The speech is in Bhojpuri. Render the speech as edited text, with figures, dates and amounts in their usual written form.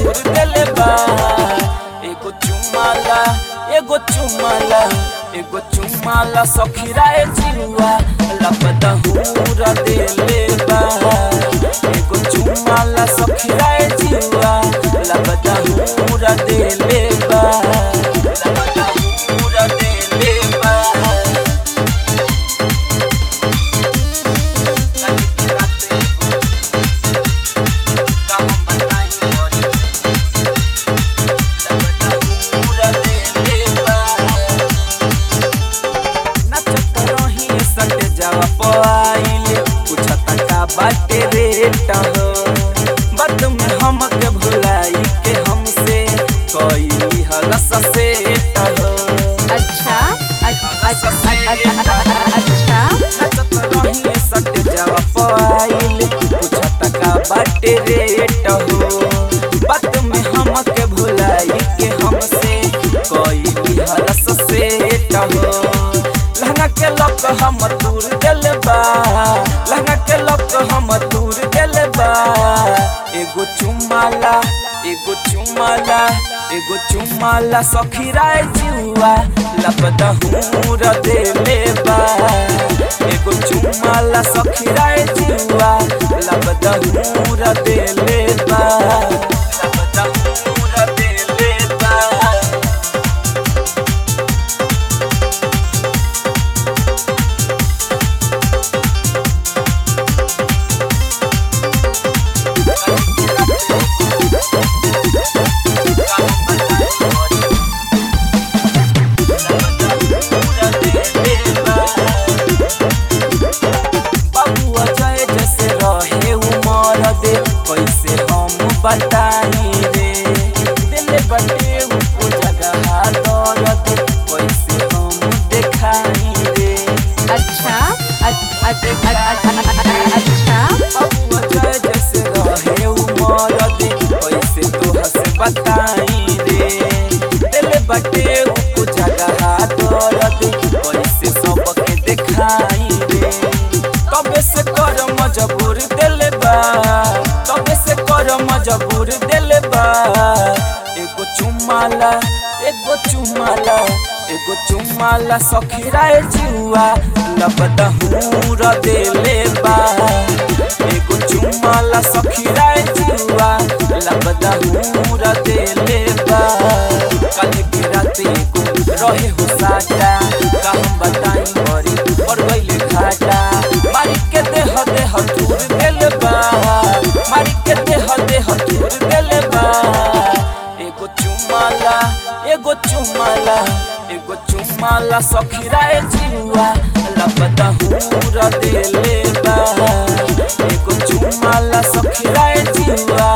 मजबूर देले बा। एगो चुमाला एगो चुमाला एगो चुमाला सखीरा ए जिरुआ लपदहूरा देले बा। एगो चुमाला सखीरा ए जिरुआ लपदहूरा देले बा। लपदहूरा देले बा। बाटे रेट हो बद में हमके भुलाई के हमसे कोई हलस सेट हो। अच्छा सट जावा पाइल पूछत का बाटे रेट हो बद में हमके भुलाई के हमसे कोई हलस सेट हो। लहंगा के लक हम दूर दिल बा। लहंगा के लक हम दूर दिल बा। एगो चुमाला एगो चुमाला एगो चुमाला सखीरा ए जिरुआ लपदहूरा देले बा। एगो चुमाला सखीरा ए जिरुआ लपदहूरा देले बा। लपदहूरा देले बा। कैसे हम बताई रे दिल बटे उ जगह दौलत कैसे हम दिखाई रे। अच्छा अब जैसे रहे उमर दे कैसे तोह से बताई रे दिल बटे उ जगह दौलत कैसे सबके दिखाई रे। तबे से कर मजबूर दिल बा। तबे से कर मजबूर दिल बा। एगो चुमाला एगो चुमाला एगो चुमाला सखीरा ए जिरुआ लपदहूरा देले बा। एगो चुमाला सखीरा ए जिरुआ लपदहूरा देले बा। कल के रात एगो रहे हो साटा का हम बताई मरी पड़ गइले घाटा। मारी के देह दूर देले बा। मारी के देह दूर देले बा। एगो चुमाला एगो चुमाला एगो चुमाला सखीरा ए जिरुआ लपदहूरा देले बा। एगो चुमाला सखीरा ए जिरुआ